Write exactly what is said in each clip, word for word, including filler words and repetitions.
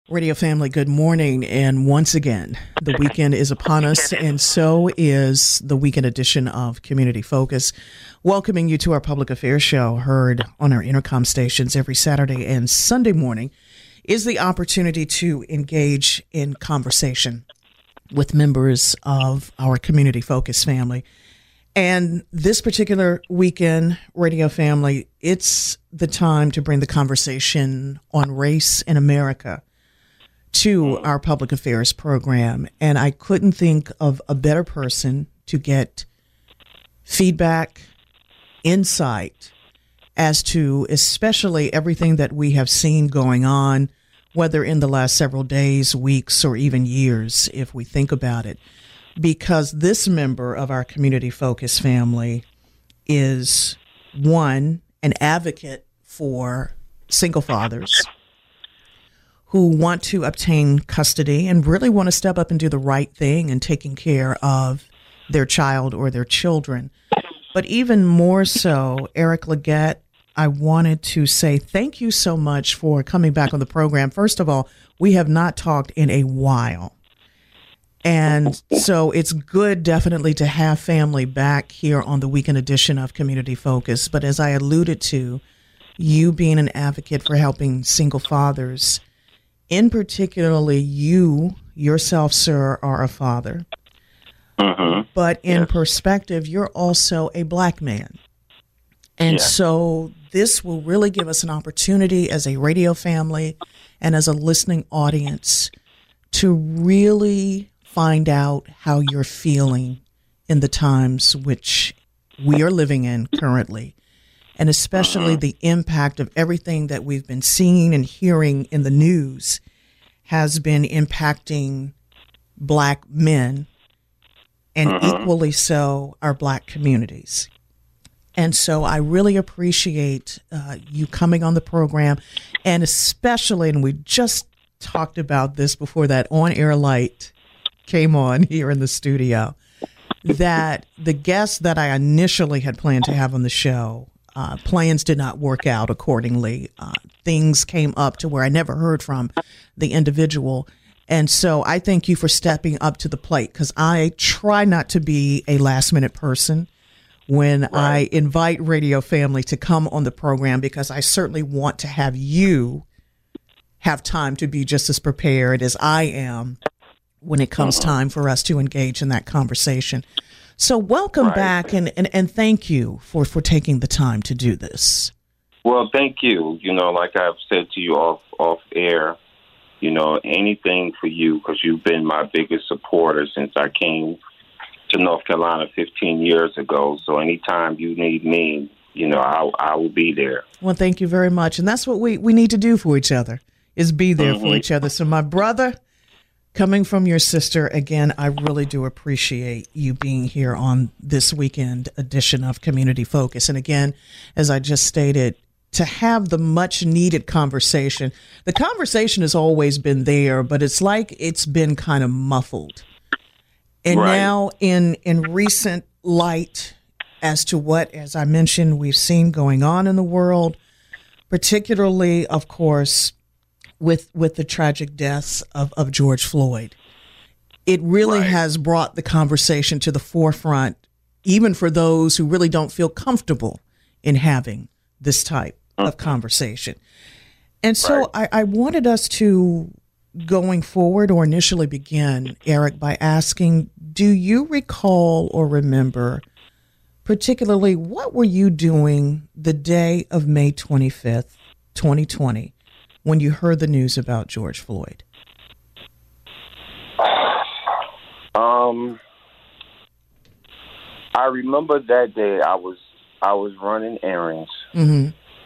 Radio family, good morning. And once again, the weekend is upon us, and so is the weekend edition of Community Focus. Welcoming you to our public affairs show, heard on our intercom stations every Saturday and Sunday morning, is the opportunity to engage in conversation with members of our Community Focus family. And this particular weekend, radio family, it's the time to bring the conversation on race in America to our public affairs program. And I couldn't think of a better person to get feedback, insight as to especially everything that we have seen going on, whether in the last several days, weeks, or even years, if we think about it. Because this member of our Community Focus family is, one, an advocate for single fathers who want to obtain custody and really want to step up and do the right thing in taking care of their child or their children. But even more so, Eric Leggett, I wanted to say thank you so much for coming back on the program. First of all, we have not talked in a while. And so it's good definitely to have family back here on the weekend edition of Community Focus. But as I alluded to, you being an advocate for helping single fathers, in particularly you yourself, sir, are a father. Mm-hmm. But in yes. perspective, you're also a black man. And yeah. so this will really give us an opportunity as a radio family and as a listening audience to really find out how you're feeling in the times which we are living in currently, and especially uh-huh. the impact of everything that we've been seeing and hearing in the news has been impacting black men and uh-huh. equally so our black communities. And so I really appreciate uh, you coming on the program, and especially, and we just talked about this before that on-air light came on here in the studio, that the guests that I initially had planned to have on the show, uh, plans did not work out accordingly. Uh, things came up to where I never heard from the individual. And so I thank you for stepping up to the plate, because I try not to be a last minute person when right. I invite radio family to come on the program, because I certainly want to have you have time to be just as prepared as I am when it comes uh-huh. time for us to engage in that conversation. So welcome right. back, and, and, and thank you for, for taking the time to do this. Well, thank you. You know, like I've said to you off, off air, you know, anything for you, because you've been my biggest supporter since I came to North Carolina fifteen years ago. So anytime you need me, you know, I, I will be there. Well, thank you very much. And that's what we, we need to do for each other, is be there mm-hmm. for each other. So my brother, coming from your sister, again, I really do appreciate you being here on this weekend edition of Community Focus. And again, as I just stated, to have the much needed conversation. The conversation has always been there, but it's like it's been kind of muffled. And right. now in, in recent light as to what, as I mentioned, we've seen going on in the world, particularly, of course, with with the tragic deaths of, of George Floyd, it really right. has brought the conversation to the forefront, even for those who really don't feel comfortable in having this type of conversation. And so right. I, I wanted us to, going forward or initially begin, Eric, by asking, do you recall or remember particularly what were you doing the day of May twenty-fifth, twenty twenty, when you heard the news about George Floyd? Um, I remember that day I was I was running errands. Mm-hmm.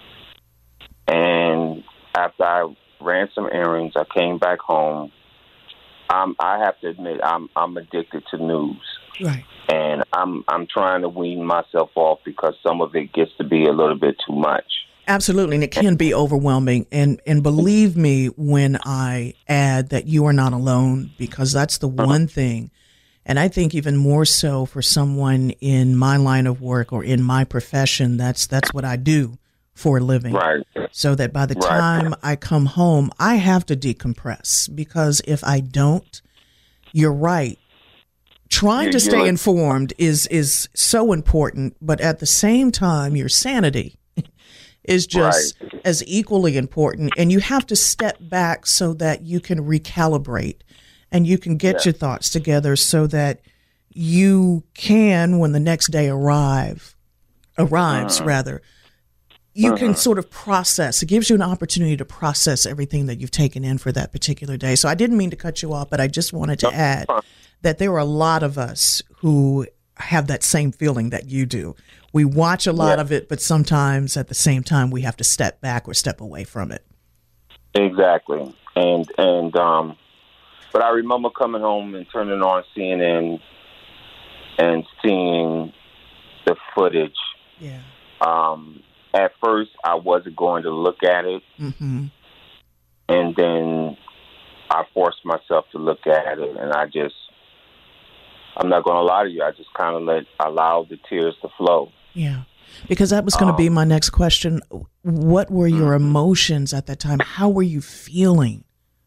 And after I ran some errands, I came back home. Um, I have to admit, I'm I'm addicted to news, Right. and I'm I'm trying to wean myself off because some of it gets to be a little bit too much. Absolutely, and it can be overwhelming. And and believe me when I add that you are not alone, because that's the one thing, and I think even more so for someone in my line of work or in my profession, that's that's what I do for a living. Right. So that by the Right. time I come home, I have to decompress, because if I don't, you're right. Trying You- to stay you're- informed is is so important, but at the same time, your sanity is just Right. as equally important. And you have to step back so that you can recalibrate and you can get Yeah. your thoughts together so that you can, when the next day arrive, arrives Uh-huh. rather, you Uh-huh. can sort of process. It gives you an opportunity to process everything that you've taken in for that particular day. So I didn't mean to cut you off, but I just wanted to add that there are a lot of us who have that same feeling that you do. We watch a lot Yeah. of it, but sometimes at the same time we have to step back or step away from it. Exactly. And and um but I remember coming home and turning on C N N and seeing the footage. Yeah. Um at first I wasn't going to look at it, Mm-hmm. and then I forced myself to look at it, and I just I'm not going to lie to you, I just kind of let allow the tears to flow. Yeah. Because that was going to be Um, my next question. What were your emotions at that time? How were you feeling?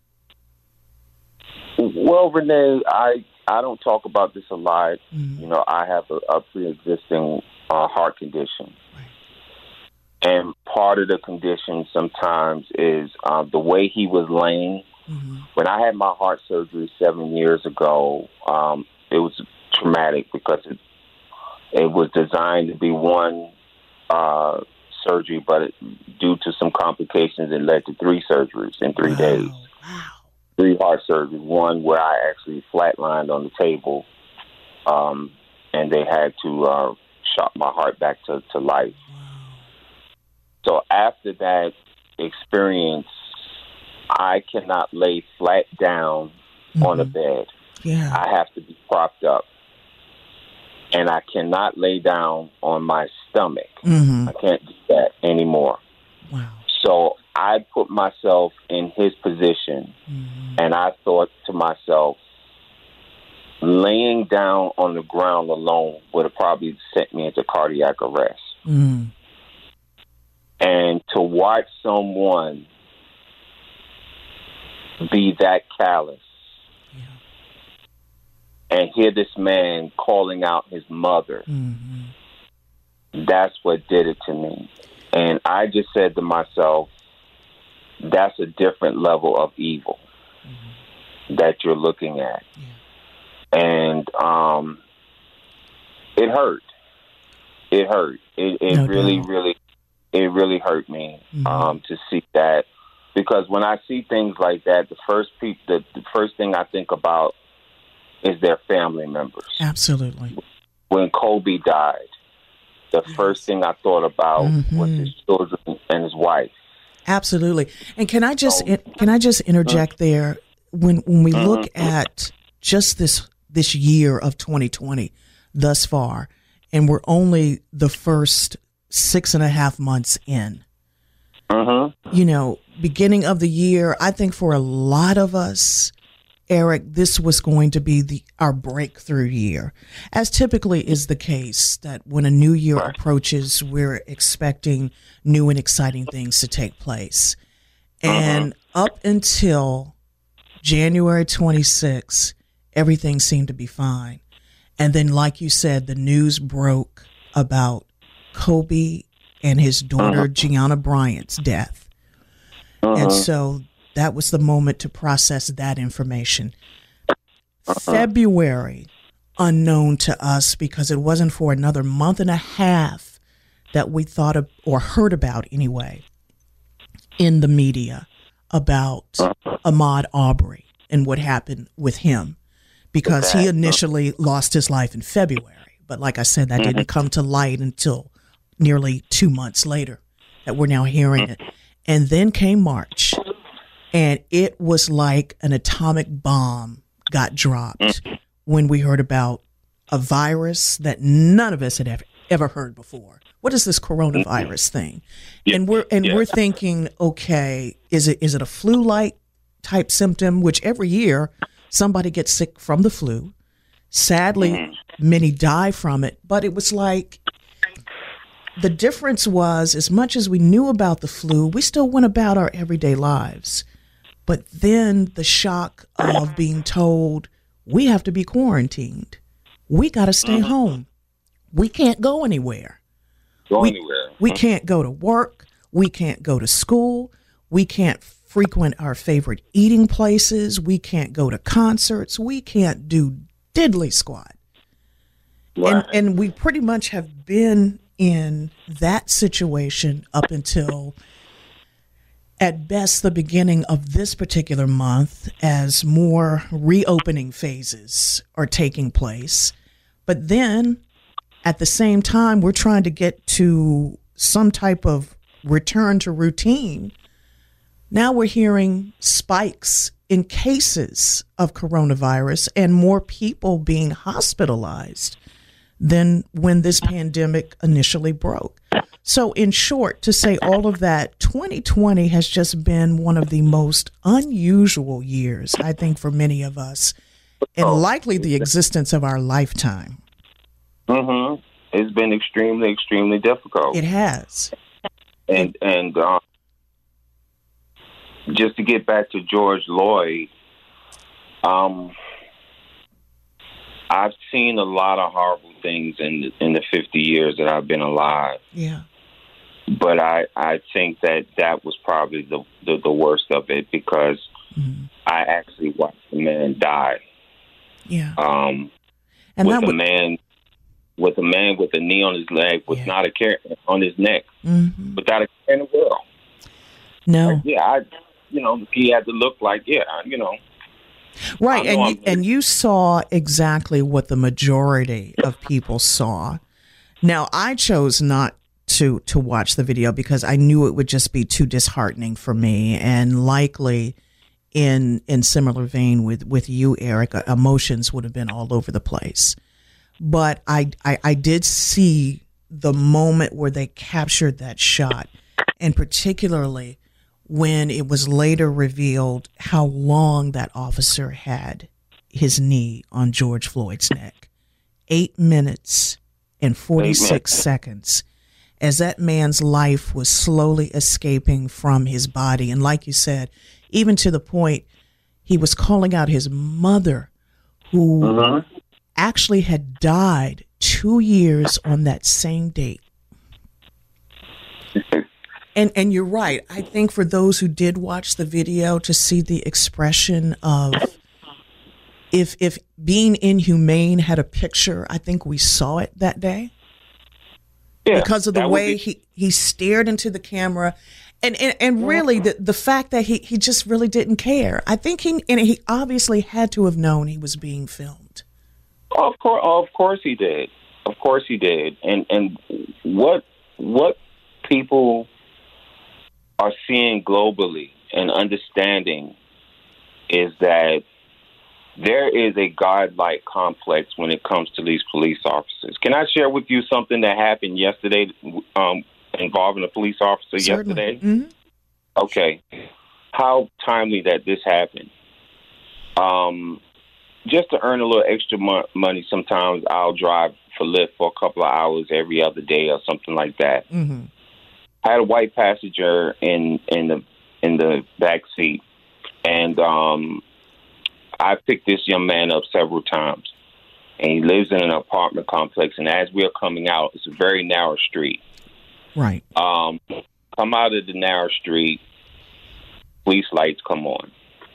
Well, Renee, I I don't talk about this a lot. Mm. You know, I have a, a pre-existing uh, heart condition. Right. And part of the condition sometimes is uh, the way he was laying. Mm-hmm. When I had my heart surgery seven years ago, um, it was traumatic because it it was designed to be one uh, surgery, but it, due to some complications, it led to three surgeries in three Wow. days. Wow. Three heart surgeries. One where I actually flatlined on the table, um, and they had to uh, shock my heart back to, to life. So after that experience, I cannot lay flat down Mm-hmm. on a bed. Yeah. I have to be propped up. And I cannot lay down on my stomach. Mm-hmm. I can't do that anymore. Wow. So I put myself in his position, Mm-hmm. and I thought to myself, laying down on the ground alone would have probably sent me into cardiac arrest. Mm. And to watch someone be that callous Yeah. and hear this man calling out his mother, Mm-hmm. that's what did it to me. And I just said to myself, that's a different level of evil Mm-hmm. that you're looking at. Yeah. And um, it hurt. It hurt. It, it No really, doubt. really, it really hurt me Mhm. um, to see that. Because when I see things like that, the first peop- the, the first thing I think about is their family members. Absolutely. When Kobe died, the Yes. first thing I thought about was Mhm. his children and his wife. Absolutely. And can I just So- can I just interject there? When when we look Mhm. at just this this year of twenty twenty thus far, and we're only the first six and a half months in. Mm-hmm. You know, beginning of the year, I think for a lot of us, Eric, this was going to be the our breakthrough year, as typically is the case that when a new year Right. approaches, we're expecting new and exciting things to take place. And up until January twenty-sixth, everything seemed to be fine. And then, like you said, the news broke about Kobe and his daughter, Gianna Bryant's death. And so that was the moment to process that information. February, unknown to us because it wasn't for another month and a half that we thought of or heard about anyway in the media about Ahmaud Arbery and what happened with him, because he initially lost his life in February. But like I said, that didn't come to light until nearly two months later that we're now hearing it. And then came March, and it was like an atomic bomb got dropped when we heard about a virus that none of us had ever, ever heard before. What is this coronavirus thing? And we're and Yeah. we're thinking, okay, is it is it a flu-like type symptom? Which every year somebody gets sick from the flu. Sadly, many die from it. But it was like the difference was, as much as we knew about the flu, we still went about our everyday lives. But then the shock of being told we have to be quarantined. We got to stay mm-hmm. home. We can't go anywhere. Go we, anywhere. We can't go to work. We can't go to school. We can't frequent our favorite eating places. We can't go to concerts. We can't do diddly squat. Right. And, and we pretty much have been in that situation up until, at best, the beginning of this particular month, as more reopening phases are taking place. But then, at the same time, we're trying to get to some type of return to routine. Now we're hearing spikes in cases of coronavirus and more people being hospitalized than when this pandemic initially broke. So in short, to say all of that, twenty twenty has just been one of the most unusual years, I think, for many of us, and likely the existence of our lifetime. Mm-hmm. It's been extremely, extremely difficult. It has. And, and um, just to get back to George Floyd, um, I've seen a lot of horrible things in the, in the fifty years that I've been alive. Yeah. But I, I think that that was probably the, the, the worst of it because mm-hmm. I actually watched a man die. Yeah. Um, and with that a would... man, with a man with a knee on his leg, with yeah. not a care on his neck, mm-hmm. without a care in the world. No. Like, yeah, I, you know, he had to look like, yeah, you know. Right, and you, and you saw exactly what the majority of people saw. Now, I chose not to to watch the video because I knew it would just be too disheartening for me, and likely in in similar vein with, with you, Eric, emotions would have been all over the place. But I, I, I did see the moment where they captured that shot, and particularly when it was later revealed how long that officer had his knee on George Floyd's neck. Eight minutes and forty-six seconds as that man's life was slowly escaping from his body. And like you said, even to the point he was calling out his mother, who uh-huh. actually had died two years on that same date. And and you're right. I think for those who did watch the video, to see the expression of if if being inhumane had a picture, I think we saw it that day. Yeah, because of the way be- he, he stared into the camera. And and, and really the, the fact that he, he just really didn't care. I think he and he obviously had to have known he was being filmed. Of course of course he did. Of course he did. And and what what people are seeing globally and understanding is that there is a godlike complex when it comes to these police officers. Can I share with you something that happened yesterday um, involving a police officer Certainly. yesterday? Mm-hmm. Okay. How timely that this happened. Um, just to earn a little extra mo- money, sometimes I'll drive for Lyft for a couple of hours every other day or something like that. Mm-hmm. I had a white passenger in, in the in the back seat, and um, I picked this young man up several times. And he lives in an apartment complex, and as we are coming out, it's a very narrow street. Right. Um, come out of the narrow street, police lights come on.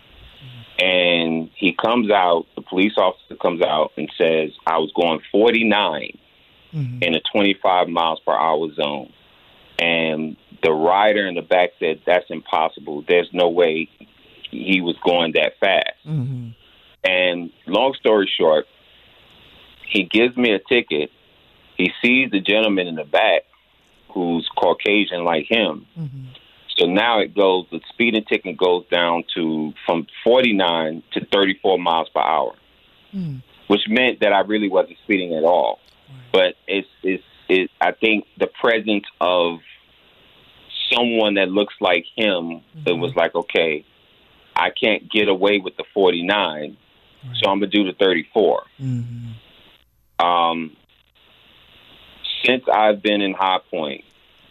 And he comes out, the police officer comes out and says, I was going forty-nine mm-hmm. in a twenty-five miles per hour zone. And the rider in the back said, that's impossible. There's no way he was going that fast. Mm-hmm. And long story short, he gives me a ticket. He sees the gentleman in the back who's Caucasian like him. Mm-hmm. So now it goes, the speeding ticket goes down to from forty-nine to thirty-four miles per hour, mm. which meant that I really wasn't speeding at all. Right. But it's, it's, it, I think the presence of someone that looks like him, mm-hmm. it was like, okay, I can't get away with the forty-nine, right. so I'm going to do the thirty-four. Mm-hmm. Um, since I've been in High Point,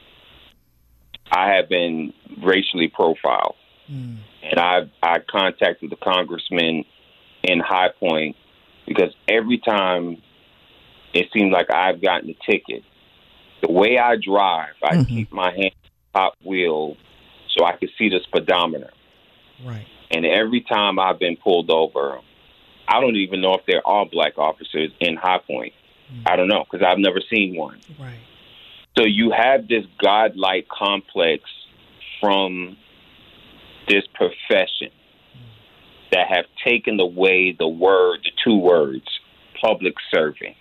I have been racially profiled. Mm. And I I contacted the congressman in High Point because every time it seems like I've gotten a ticket, the way I drive, I mm-hmm. keep my hand on top wheel so I can see the speedometer. Right. And every time I've been pulled over, I don't even know if there are black officers in High Point. Mm-hmm. I don't know because I've never seen one. Right. So you have this godlike complex from this profession mm-hmm. that have taken away the word, the two words, public serving.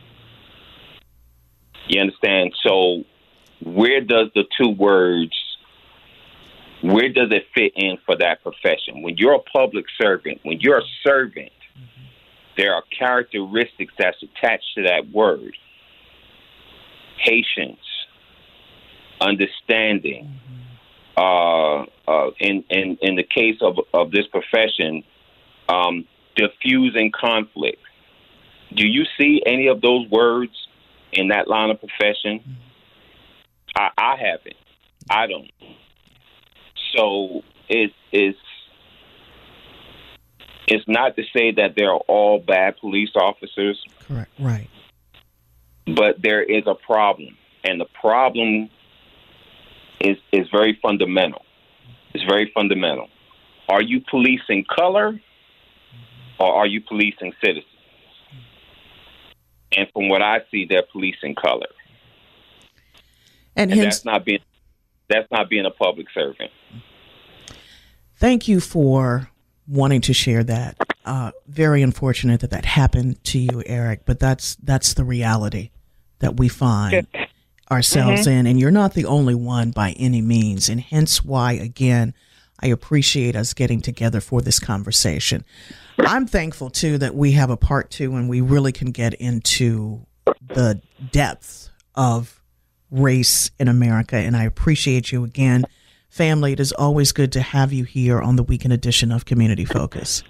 You understand? So where does the two words, where does it fit in for that profession? When you're a public servant, when you're a servant, mm-hmm. there are characteristics that's attached to that word. Patience, understanding. Mm-hmm. Uh, uh, in, in, in the case of, of this profession, um, diffusing conflict. Do you see any of those words in that line of profession? Mm-hmm. I, I haven't. I don't. So it, it's it's not to say that they're all bad police officers. Correct. Right. But there is a problem, and the problem is is very fundamental. It's very fundamental. Are you policing color, or are you policing citizens? And from what I see, they're policing color, and, and hence, that's not being that's not being a public servant. Thank you for wanting to share that. Uh, very unfortunate that that happened to you, Eric, but that's that's the reality that we find ourselves mm-hmm. in, and you're not the only one by any means, and hence why, again, I appreciate us getting together for this conversation. I'm thankful, too, that we have a part two and we really can get into the depth of race in America, and I appreciate you again. Family, it is always good to have you here on the weekend edition of Community Focus.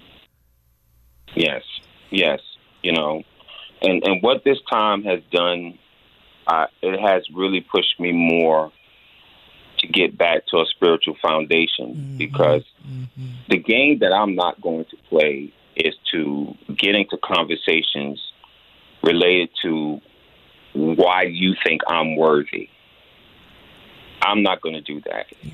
Yes, yes, you know, and, and what this time has done, uh, it has really pushed me more to get back to a spiritual foundation mm-hmm. because mm-hmm. the game that I'm not going to play is to get into conversations related to why you think I'm worthy. I'm not going to do that. Yeah.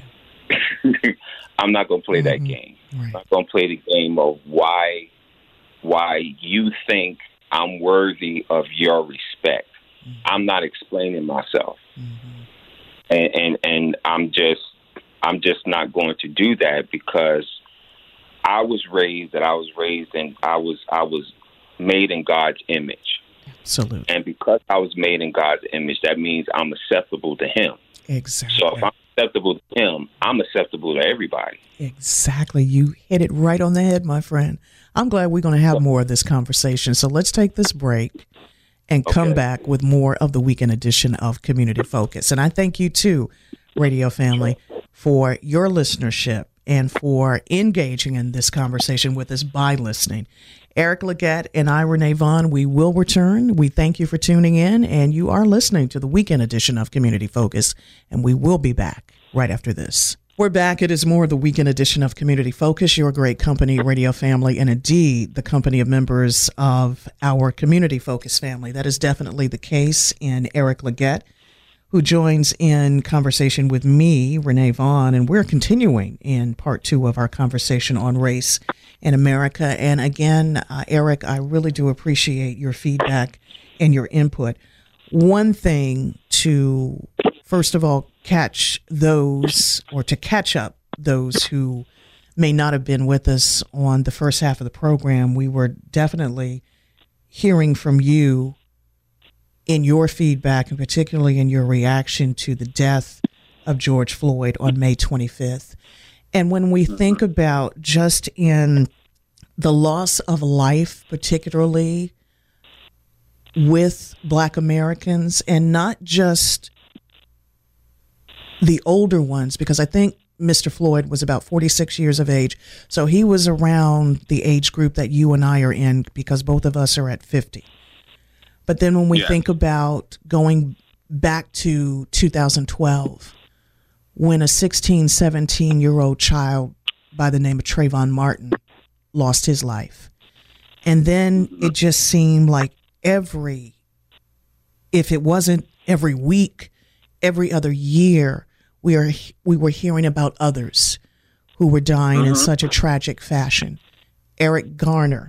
I'm not going to play mm-hmm. that game. Right. I'm not going to play the game of why why you think I'm worthy of your respect. Mm-hmm. I'm not explaining myself. Mm-hmm. And, and and I'm just I'm just not going to do that because I was raised that I was raised and I was I was made in God's image. Absolutely. And because I was made in God's image, that means I'm acceptable to Him. Exactly. So if I'm acceptable to Him, I'm acceptable to everybody. Exactly. You hit it right on the head, my friend. I'm glad we're going to have more of this conversation. So let's take this break and come okay. back with more of the weekend edition of Community Focus. And I thank you too, radio family, for your listenership and for engaging in this conversation with us by listening. Eric Leggett and I, Renee Vaughn, we will return. We thank you for tuning in, and you are listening to the weekend edition of Community Focus, and we will be back right after this. We're back. It is more of the weekend edition of Community Focus, your great company, radio family, and indeed the company of members of our Community Focus family. That is definitely the case in Eric Leggett, who joins in conversation with me, Renee Vaughn, and we're continuing in part two of our conversation on race in America. And again, uh, Eric, I really do appreciate your feedback and your input. One thing to, first of all, catch those or to catch up those who may not have been with us on the first half of the program, we were definitely hearing from you in your feedback and particularly in your reaction to the death of George Floyd on May twenty-fifth. And when we think about just in the loss of life, particularly with Black Americans, and not just the older ones, because I think Mister Floyd was about forty-six years of age. So he was around the age group that you and I are in because both of us are at fifty. But then when we yeah. think about going back to two thousand twelve when a sixteen, seventeen-year-old child by the name of Trayvon Martin lost his life. And then it just seemed like every, if it wasn't every week, every other year, we are we were hearing about others who were dying mm-hmm. in such a tragic fashion. Eric Garner,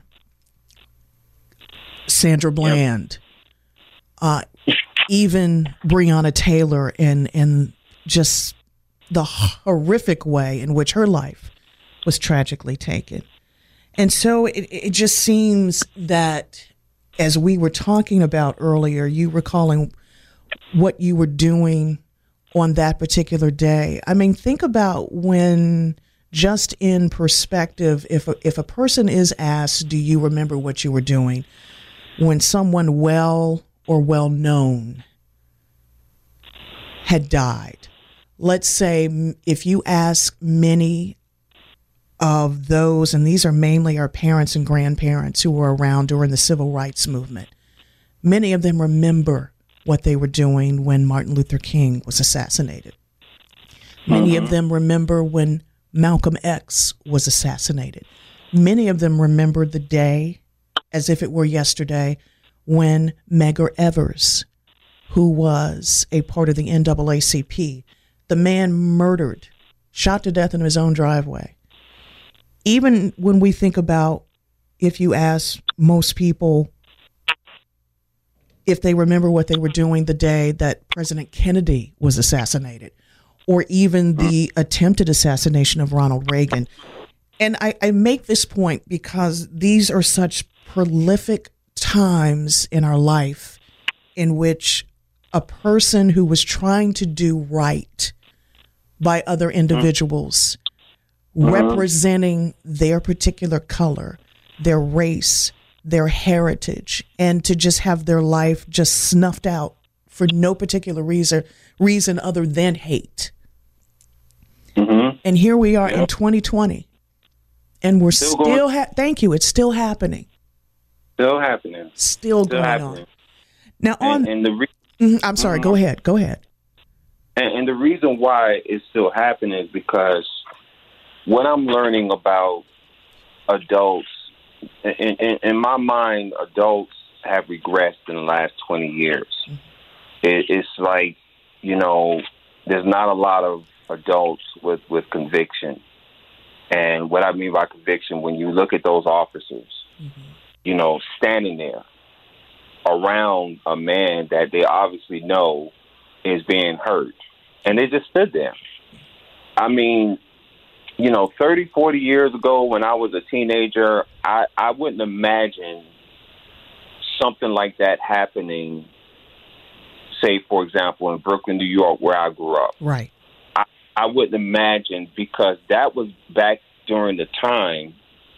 Sandra Bland, yep. uh, even Breonna Taylor, and and just the horrific way in which her life was tragically taken. And so it, it just seems that, as we were talking about earlier, you recalling what you were doing on that particular day. I mean, think about when, just in perspective, if a, if a person is asked, do you remember what you were doing when someone well or well known had died? Let's say if you ask many of those, and these are mainly our parents and grandparents who were around during the civil rights movement, many of them remember what they were doing when Martin Luther King was assassinated. Many mm-hmm. of them remember when Malcolm X was assassinated. Many of them remember the day, as if it were yesterday, when Medgar Evers, who was a part of the N double A C P, the man murdered, shot to death in his own driveway. Even when we think about, if you ask most people if they remember what they were doing the day that President Kennedy was assassinated, or even the attempted assassination of Ronald Reagan. And I, I make this point because these are such prolific times in our life in which a person who was trying to do right by other individuals, mm-hmm. representing their particular color, their race, their heritage, and to just have their life just snuffed out for no particular reason reason other than hate. Mm-hmm. And here we are yep. in twenty twenty, and we're still, still ha- thank you. It's still happening. Still happening. Still, still going happening. on. Now, on and, and the re- mm-hmm, I'm sorry. Mm-hmm. Go ahead. Go ahead. And, and the reason why it's still happening is because what I'm learning about adults, in, in, in my mind, adults have regressed in the last twenty years. Mm-hmm. It, it's like, you know, there's not a lot of adults with, with conviction. And what I mean by conviction, when you look at those officers, mm-hmm. you know, standing there around a man that they obviously know is being hurt, and they just stood there. I mean, you know, thirty, forty years ago when I was a teenager, I, I wouldn't imagine something like that happening, say, for example, in Brooklyn, New York, where I grew up. Right. I, I wouldn't imagine, because that was back during the time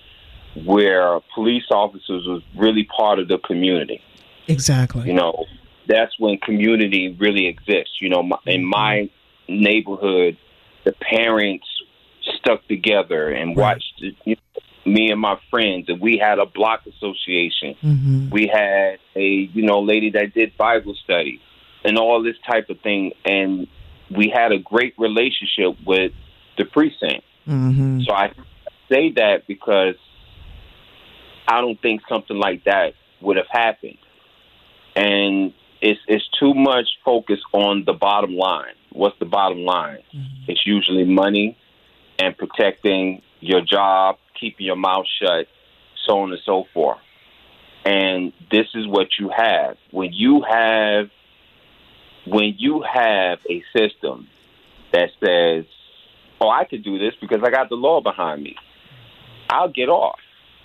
where police officers was really part of the community. Exactly. You know, that's when community really exists. You know, my, in my neighborhood, the parents stuck together and right. watched, you know, me and my friends, and we had a block association. Mm-hmm. We had a, you know, lady that did Bible study and all this type of thing. And we had a great relationship with the precinct. Mm-hmm. So I say that because I don't think something like that would have happened. And it's it's too much focus on the bottom line. What's the bottom line? Mm-hmm. It's usually money and protecting your job, keeping your mouth shut, so on and so forth. And this is what you have. When you have when you have a system that says, oh, I could do this because I got the law behind me, I'll get off.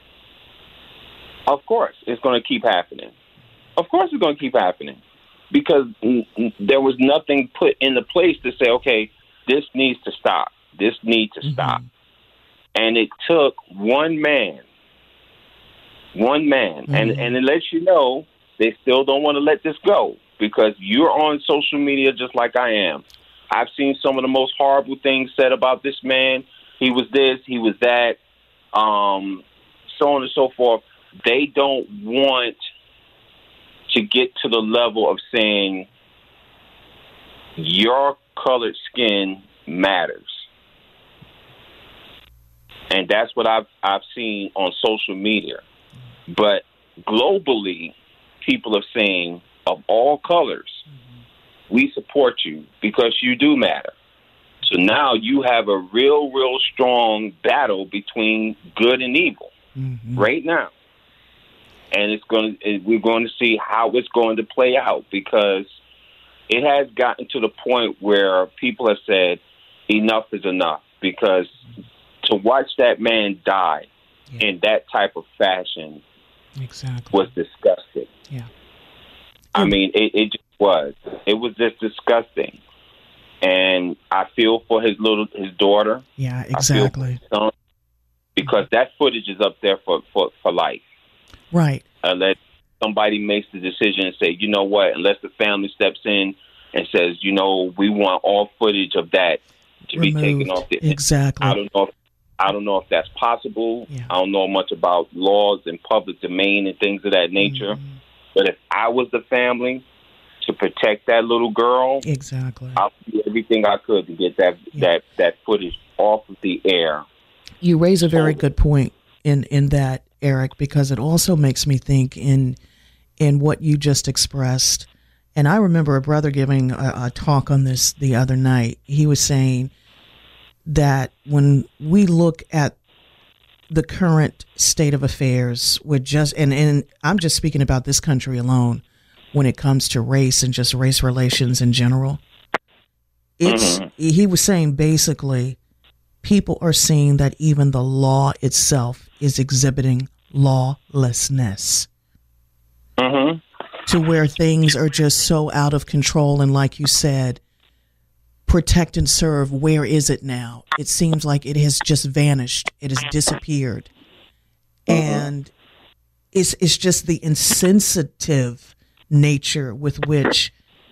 Of course, it's going to keep happening. Of course it's going to keep happening, because n- n- there was nothing put into place to say, okay, this needs to stop. This needs to mm-hmm. stop. And it took one man, one man, mm-hmm. and, and it lets you know they still don't want to let this go, because you're on social media just like I am. I've seen some of the most horrible things said about this man. He was this, he was that, um, so on and so forth. They don't want to get to the level of saying, your colored skin matters. And that's what I've I've seen on social media. But globally, people are saying, of all colors, mm-hmm. we support you because you do matter. So now you have a real, real strong battle between good and evil mm-hmm. right now. And it's going to, we're going to see how it's going to play out, because it has gotten to the point where people have said enough is enough, because to watch that man die yeah. in that type of fashion exactly. was disgusting. Yeah. I mean, it, it just was. It was just disgusting. And I feel for his little, his daughter. Yeah, exactly. I feel for his son, because that footage is up there for, for, for life. Right. Unless somebody makes the decision and say, you know what, unless the family steps in and says, you know, we want all footage of that to Removed. be taken off the Exactly. I don't know if, I don't know if that's possible. Yeah. I don't know much about laws and public domain and things of that nature. Mm-hmm. But if I was the family to protect that little girl, exactly, I'll do everything I could to get that yeah. that, that footage off of the air. You raise a very good point in, in that, Eric, because it also makes me think in in what you just expressed. And I remember a brother giving a, a talk on this the other night. He was saying that when we look at the current state of affairs, we're just, and, and I'm just speaking about this country alone, when it comes to race and just race relations in general, it's, mm-hmm. he was saying basically people are seeing that even the law itself is exhibiting lawlessness mm-hmm. to where things are just so out of control. And like you said, protect and serve, where is it now? It seems like it has just vanished. It has disappeared. Mm-hmm. And it's it's just the insensitive nature with which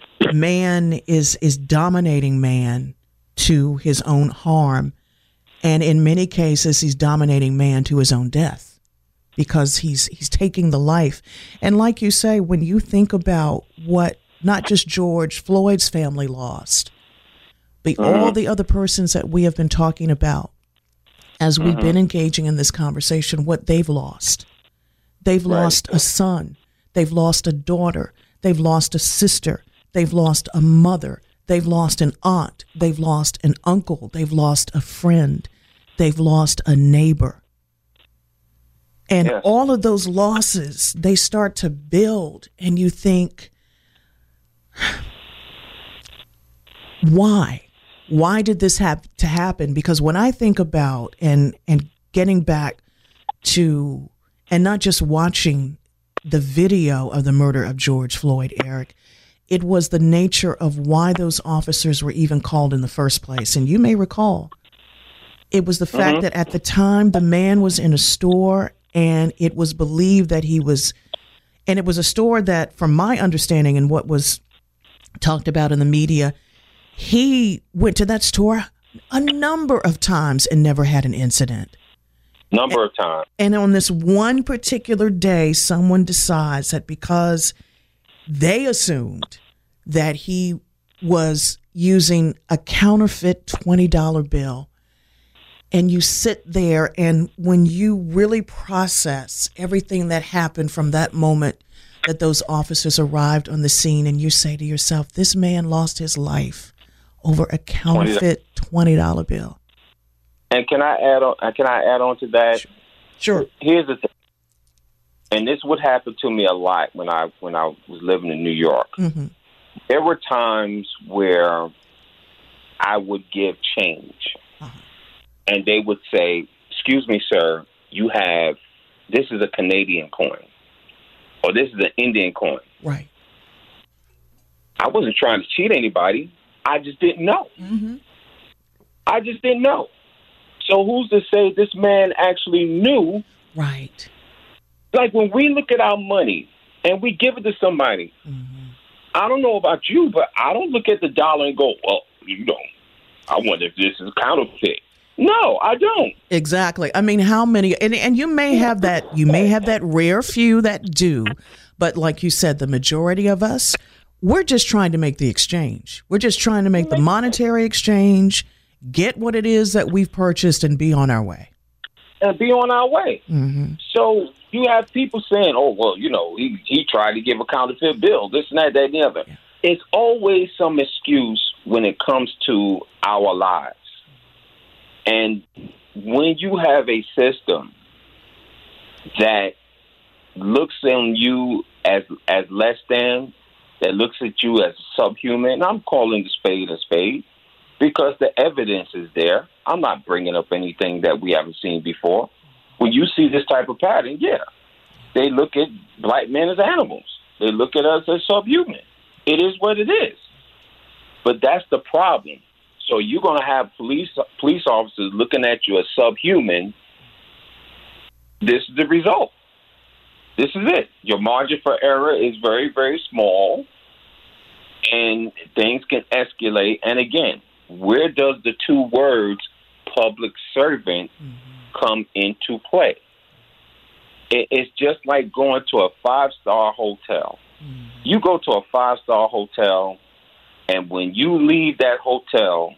man is is dominating man to his own harm. And in many cases, he's dominating man to his own death, because he's he's taking the life. And like you say, when you think about what not just George Floyd's family lost, but mm-hmm. all the other persons that we have been talking about as we've mm-hmm. been engaging in this conversation, what they've lost. They've right. lost a son. They've lost a daughter. They've lost a sister. They've lost a mother. They've lost an aunt. They've lost an uncle. They've lost a friend. They've lost a neighbor. And yes. all of those losses, they start to build, and you think, why? Why did this have to happen? Because when I think about and and getting back to, and not just watching the video of the murder of George Floyd, Eric, it was the nature of why those officers were even called in the first place. And you may recall, it was the mm-hmm. fact that at the time the man was in a store, and it was believed that he was, and it was a store that, from my understanding and what was talked about in the media, he went to that store a number of times and never had an incident. Number of times. And on this one particular day, someone decides that because they assumed that he was using a counterfeit twenty dollar bill, and you sit there, and when you really process everything that happened from that moment that those officers arrived on the scene, and you say to yourself, this man lost his life over a counterfeit twenty dollar bill. And can I add on? Can I add on to that? Sure. sure. Here's the thing, and this would happen to me a lot when I when I was living in New York. Mm-hmm. There were times where I would give change, uh-huh. and they would say, "Excuse me, sir, you have this is a Canadian coin, or this is an Indian coin." Right. I wasn't trying to cheat anybody. I just didn't know. Mm-hmm. I just didn't know. So who's to say this man actually knew? Right. Like when we look at our money and we give it to somebody, mm-hmm. I don't know about you, but I don't look at the dollar and go, well, you know, I wonder if this is counterfeit. No, I don't. Exactly. I mean, how many, and, and you may have that, you may have that rare few that do, but like you said, the majority of us, we're just trying to make the exchange. We're just trying to make the monetary exchange, get what it is that we've purchased, and be on our way. And be on our way. Mm-hmm. So you have people saying, oh, well, you know, he, he tried to give a counterfeit bill, this and that, that, and the other. Yeah. It's always some excuse when it comes to our lives. And when you have a system that looks on you as as less than, that looks at you as subhuman, I'm calling the spade a spade because the evidence is there. I'm not bringing up anything that we haven't seen before. When you see this type of pattern, yeah, they look at black men as animals. They look at us as subhuman. It is what it is. But that's the problem. So you're going to have police police officers looking at you as subhuman. This is the result. This is it. Your margin for error is very, very small, and things can escalate. And again, where does the two words public servant mm-hmm. come into play? It, it's just like going to a five-star hotel. Mm-hmm. You go to a five-star hotel, and when you leave that hotel,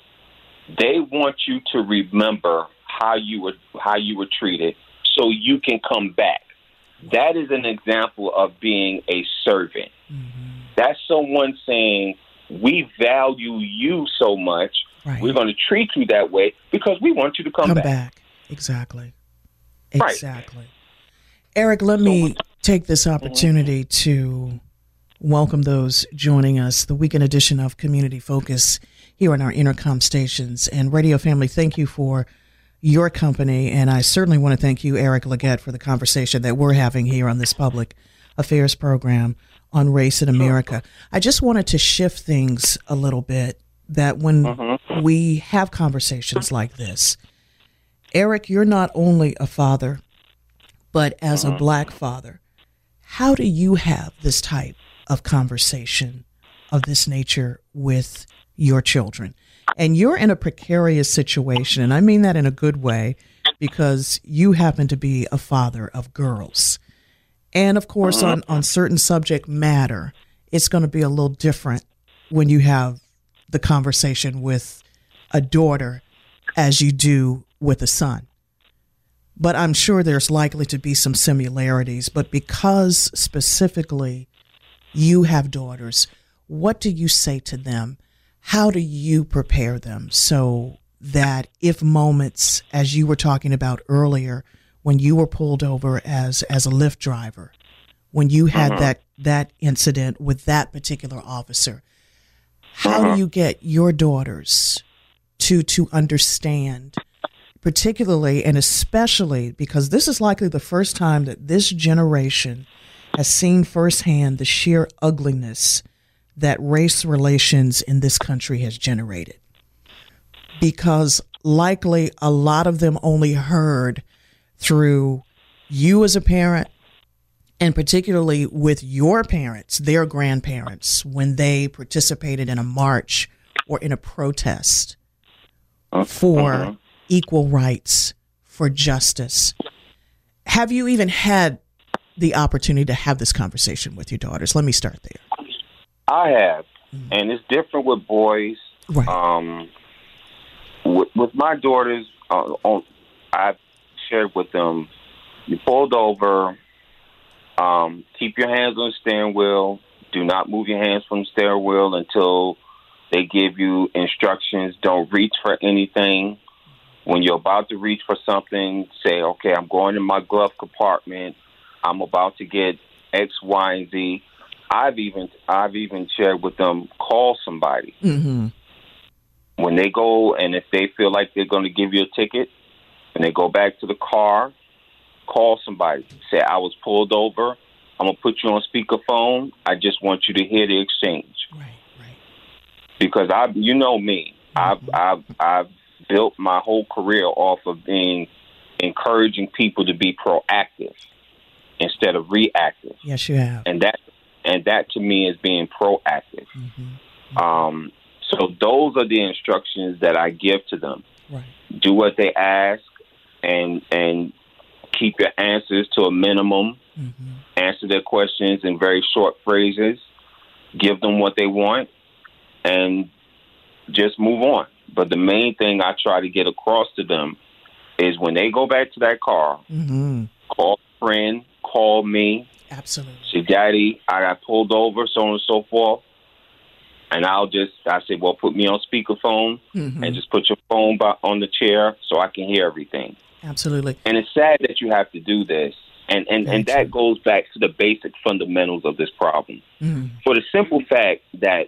they want you to remember how you were how you were treated so you can come back. That is an example of being a servant. Mm-hmm. That's someone saying, we value you so much, right. We're going to treat you that way because we want you to come, come back. back. Exactly. Exactly. Right. Eric, let so, me take this opportunity mm-hmm. to welcome those joining us, the weekend edition of Community Focus here on our Intercom stations. And Radio Family, thank you for your company, and I certainly want to thank you, Eric Leggett, for the conversation that we're having here on this public affairs program on race in America. I just wanted to shift things a little bit, that when uh-huh. we have conversations like this, Eric, you're not only a father, but as uh-huh. a black father, how do you have this type of conversation of this nature with your children? And you're in a precarious situation, and I mean that in a good way, because you happen to be a father of girls. And, of course, on, on certain subject matter, it's going to be a little different when you have the conversation with a daughter as you do with a son. But I'm sure there's likely to be some similarities. But because specifically you have daughters, what do you say to them? How do you prepare them so that if moments, as you were talking about earlier, when you were pulled over as, as a Lyft driver, when you had uh-huh. that, that incident with that particular officer, how uh-huh. do you get your daughters to to understand, particularly and especially because this is likely the first time that this generation has seen firsthand the sheer ugliness that race relations in this country has generated, because likely a lot of them only heard through you as a parent, and particularly with your parents, their grandparents, when they participated in a march or in a protest for uh-huh. equal rights, for justice. Have you even had the opportunity to have this conversation with your daughters? Let me start there. I have, and it's different with boys. Right. Um, with, with my daughters, uh, on, I've shared with them, you pulled over, um, keep your hands on the steering wheel. Do not move your hands from the steering wheel until they give you instructions. Don't reach for anything. When you're about to reach for something, say, okay, I'm going in my glove compartment. I'm about to get X, Y, and Z. I've even I've even shared with them, call somebody. Mm-hmm. When they go, and if they feel like they're going to give you a ticket, and they go back to the car, call somebody. Say, I was pulled over. I'm going to put you on speakerphone. I just want you to hear the exchange. Right, right. Because, I, you know me, mm-hmm. I've, I've, I've built my whole career off of being encouraging people to be proactive instead of reactive. Yes, you have. And that And that, to me, is being proactive. Mm-hmm. Mm-hmm. Um, so those are the instructions that I give to them. Right. Do what they ask, and and keep your answers to a minimum. Mm-hmm. Answer their questions in very short phrases. give them what they want, and just move on. But the main thing I try to get across to them is when they go back to that car, mm-hmm. call a friend, call me. Absolutely. Say, Daddy, I got pulled over, so on and so forth. And I'll just, I say, well, put me on speakerphone mm-hmm. and just put your phone by, on the chair so I can hear everything. Absolutely. And it's sad that you have to do this. And, and, and that goes back to the basic fundamentals of this problem. Mm-hmm. For the simple fact that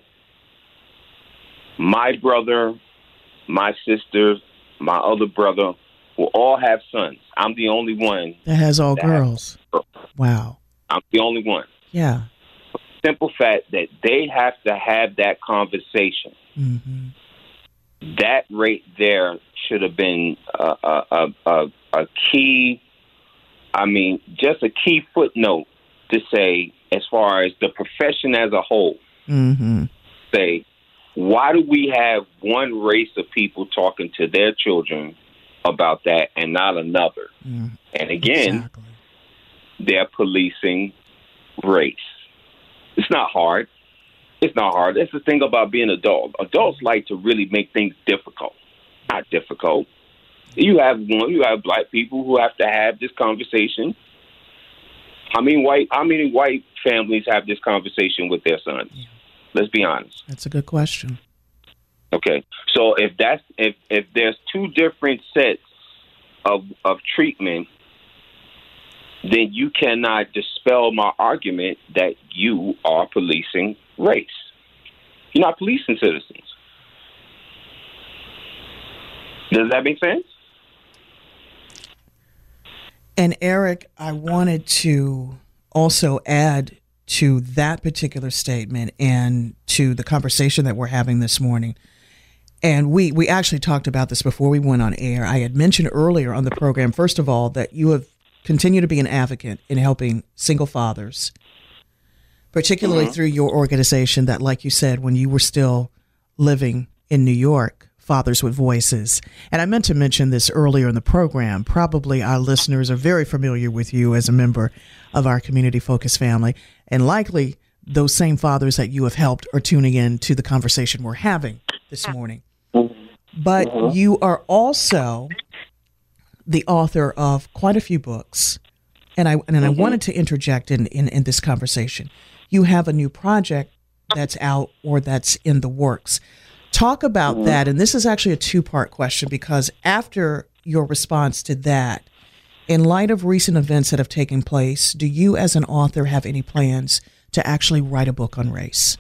my brother, my sister, my other brother will all have sons. I'm the only one. That has all that girls. girls. Wow. I'm the only one. Yeah. Simple fact that they have to have that conversation. Mm-hmm. That right there should have been a, a, a, a key, I mean, just a key footnote to say, as far as the profession as a whole, mm-hmm. say, why do we have one race of people talking to their children about that and not another? Mm, and again, exactly. they're policing race. It's not hard. It's not hard. That's the thing about being an adult. Adults like to really make things difficult. Not difficult. You have one. You have black people who have to have this conversation. How many white? How many white families have this conversation with their sons? Yeah. Let's be honest. That's a good question. Okay, so if that's if if there's two different sets of of treatment, then you cannot dispel my argument that you are policing race. You're not policing citizens. Does that make sense? And Eric, I wanted to also add to that particular statement and to the conversation that we're having this morning. And we, we actually talked about this before we went on air. I had mentioned earlier on the program, first of all, that you have continued to be an advocate in helping single fathers, particularly mm-hmm. through your organization that, like you said, when you were still living in New York, Fathers with Voices. And I meant to mention this earlier in the program. Probably our listeners are very familiar with you as a member of our Community Focus family. And likely those same fathers that you have helped are tuning in to the conversation we're having this morning. But mm-hmm. you are also the author of quite a few books. And I and mm-hmm. I wanted to interject in, in, in this conversation. You have a new project that's out or that's in the works. Talk about mm-hmm. that. And this is actually a two-part question, because after your response to that, in light of recent events that have taken place, do you as an author have any plans to actually write a book on race?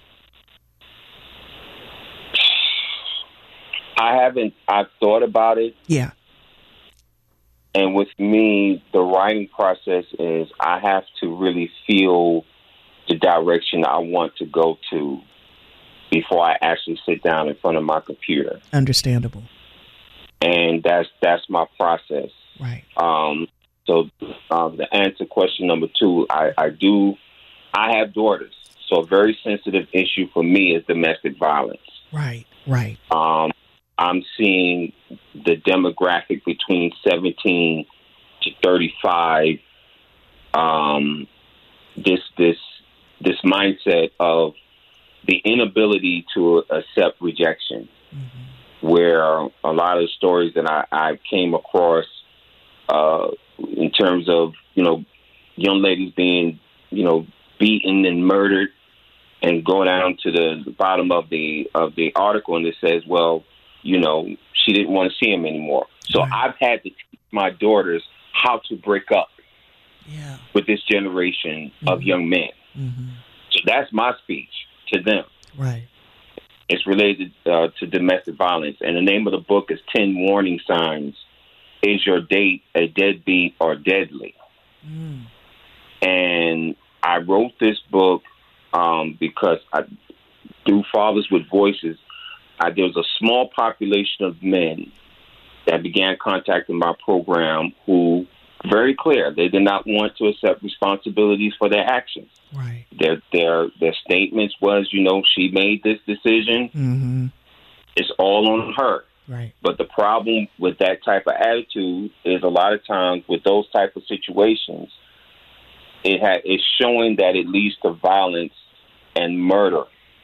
I haven't. I've thought about it. Yeah. And with me, the writing process is I have to really feel the direction I want to go to before I actually sit down in front of my computer. Understandable. And that's that's my process. Right. Um, so um, to answer question number two, I, I do, I have daughters. So a very sensitive issue for me is domestic violence. Right, right. Um, I'm seeing the demographic between seventeen to thirty-five, um, this this this mindset of the inability to accept rejection, mm-hmm. where a lot of the stories that I, I came across uh, in terms of, you know, young ladies being, you know, beaten and murdered, and go down to the bottom of the of the article, and it says, well, you know, she didn't want to see him anymore. So right. I've had to teach my daughters how to break up yeah. with this generation mm-hmm. of young men. Mm-hmm. So that's my speech to them. Right. It's related uh, to domestic violence. And the name of the book is ten Warning Signs. Is your date a deadbeat or deadly? Mm. And I wrote this book um, because I, through Fathers with Voices, I, there was a small population of men that began contacting my program who, very clear, they did not want to accept responsibilities for their actions. Right. Their their their statements was, you know, she made this decision. Mm-hmm. It's all on her. Right. But the problem with that type of attitude is a lot of times with those type of situations, it ha- it's showing that it leads to violence and murder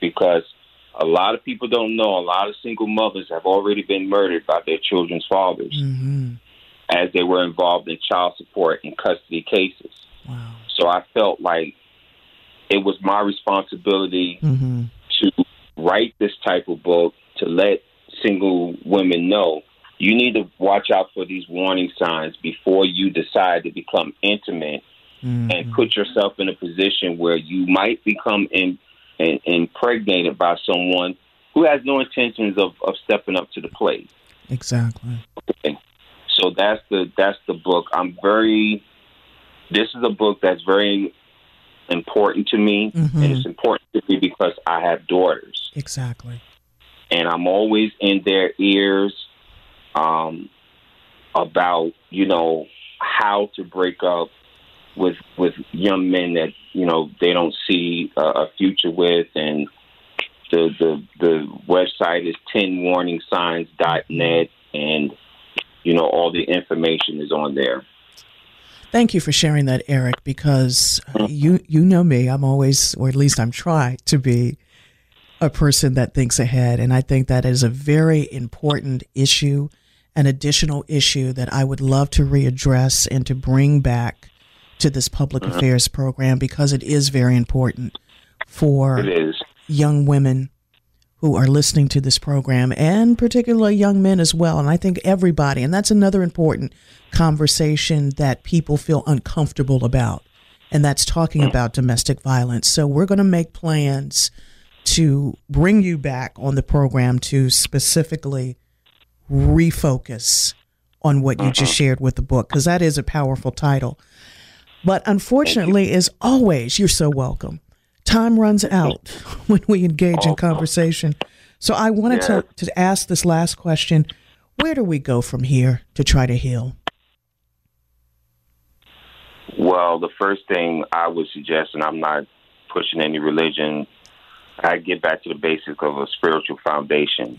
because a lot of people don't know. A lot of single mothers have already been murdered by their children's fathers mm-hmm. as they were involved in child support and custody cases. Wow. So I felt like it was my responsibility mm-hmm. to write this type of book to let single women know you need to watch out for these warning signs before you decide to become intimate mm-hmm. and put yourself in a position where you might become in, in, impregnated by someone who has no intentions of, of stepping up to the plate. Exactly. Okay. So that's the that's the book. I'm very. This is a book that's very important to me, mm-hmm. and it's important to me because I have daughters. Exactly. And I'm always in their ears um, about, you know, how to break up with with young men that, you know, they don't see uh, a future with. And the, the, the website is ten warning signs dot net, and, you know, all the information is on there. Thank you for sharing that, Eric, because uh, you you know me. I'm always, or at least I'm trying to be, a person that thinks ahead. And I think that is a very important issue, an additional issue that I would love to readdress and to bring back to this public mm-hmm. affairs program, because it is very important for it is. young women who are listening to this program, and particularly young men as well. And I think everybody, and that's another important conversation that people feel uncomfortable about, and that's talking about domestic violence. So we're going to make plans to bring you back on the program to specifically refocus on what you just shared with the book, because that is a powerful title. But unfortunately, as always, you're so welcome. Time runs out when we engage in conversation. So I wanted to, to ask this last question. Where do we go from here to try to heal? Well, the first thing I would suggest, and I'm not pushing any religion, I get back to the basics of a spiritual foundation.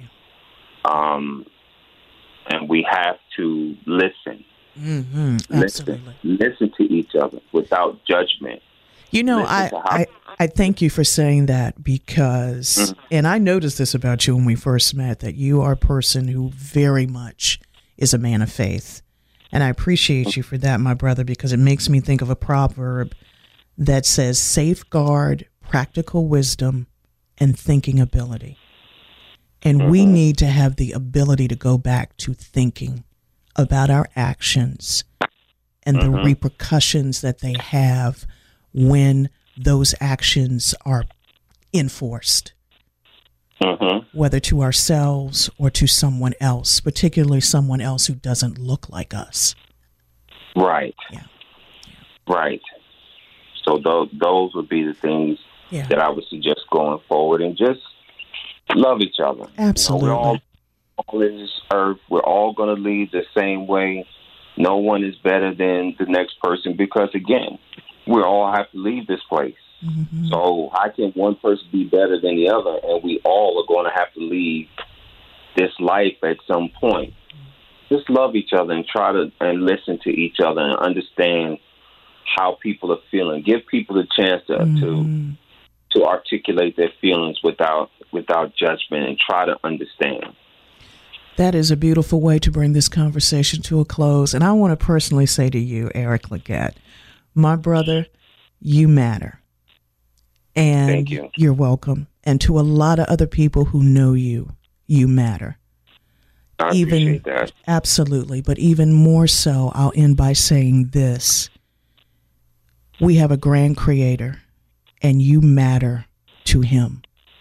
Um, and we have to listen. Mm-hmm. Listen. Listen to each other without judgment. You know, I, I I thank you for saying that, because, mm-hmm. and I noticed this about you when we first met, that you are a person who very much is a man of faith. And I appreciate you for that, my brother, because it makes me think of a proverb that says, safeguard practical wisdom and thinking ability. And mm-hmm. we need to have the ability to go back to thinking about our actions and mm-hmm. the repercussions that they have when those actions are enforced, mm-hmm. whether to ourselves or to someone else, particularly someone else who doesn't look like us. Right. Yeah. Right. So those those would be the things yeah. that I would suggest going forward, and just love each other. Absolutely. You know, we're all, all in this earth. We're all going to leave the same way. No one is better than the next person, because, again, we all have to leave this place. Mm-hmm. So how can one person be better than the other? And we all are going to have to leave this life at some point. Just love each other and try to and listen to each other and understand how people are feeling. Give people a chance to mm-hmm. to to articulate their feelings without without judgment, and try to understand. That is a beautiful way to bring this conversation to a close. And I want to personally say to you, Eric Leggett, my brother, you matter. And Thank you. You're welcome. And to a lot of other people who know you, you matter. I even, appreciate that. Absolutely. But even more so, I'll end by saying this. We have a grand creator, and you matter to him.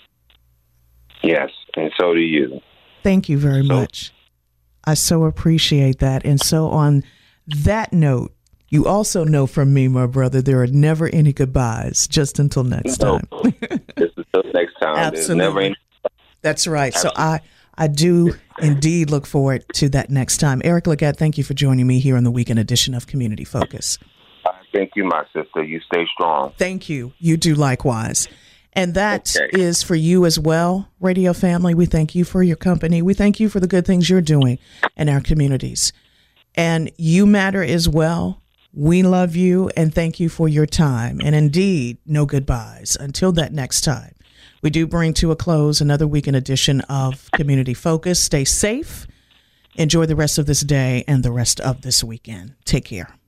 Yes, and so do you. Thank you very so, much. I so appreciate that. And so on that note, you also know from me, my brother, there are never any goodbyes, just until next no, time. Just until next time. Absolutely. Never any- That's right. Absolutely. So I, I do indeed look forward to that next time. Eric Leggett, thank you for joining me here on the weekend edition of Community Focus. Uh, thank you, my sister. You stay strong. Thank you. You do likewise. And that okay. is for you as well, radio family. We thank you for your company. We thank you for the good things you're doing in our communities. And you matter as well. We love you and thank you for your time. And indeed, no goodbyes. Until that next time, we do bring to a close another weekend edition of Community Focus. Stay safe. Enjoy the rest of this day and the rest of this weekend. Take care.